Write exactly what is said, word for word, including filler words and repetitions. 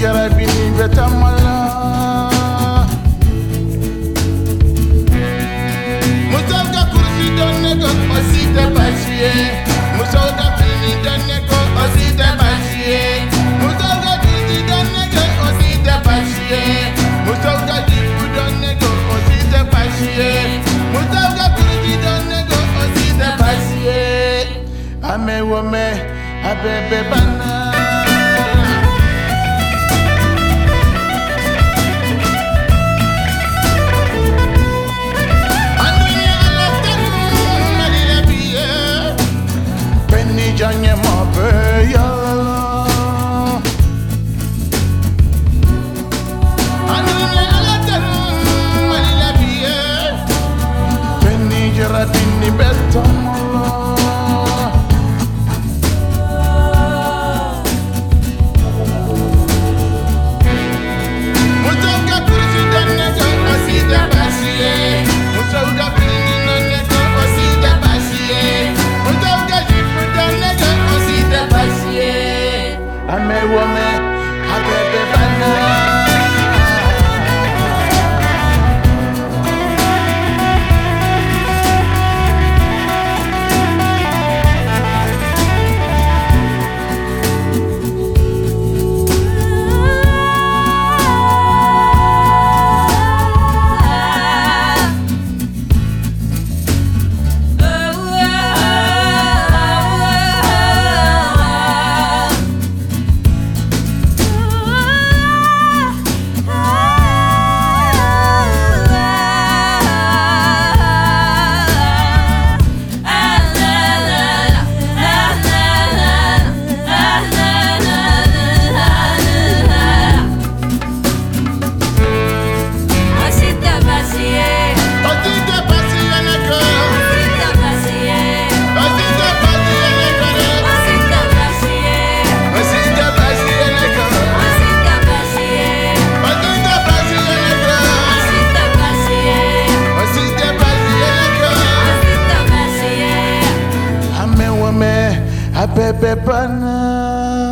jarabini betamala Musauka kursi donne ko osite bashie Musauka fini donne ko osite bashie Musauka kursi donne ko osite bashie Musauka jifu donne ko osite bashie Musauka kursi donne ko osite bashie Ame wome abebe bana Janye mabeya Anune alateru malila biye Beni jarabini betamala Musauka kursi donne ko osite bashie Musauka fini donne ko osite bashie Musauka jifu donne ko osite bashie Ame wome abebe bana Abebe bana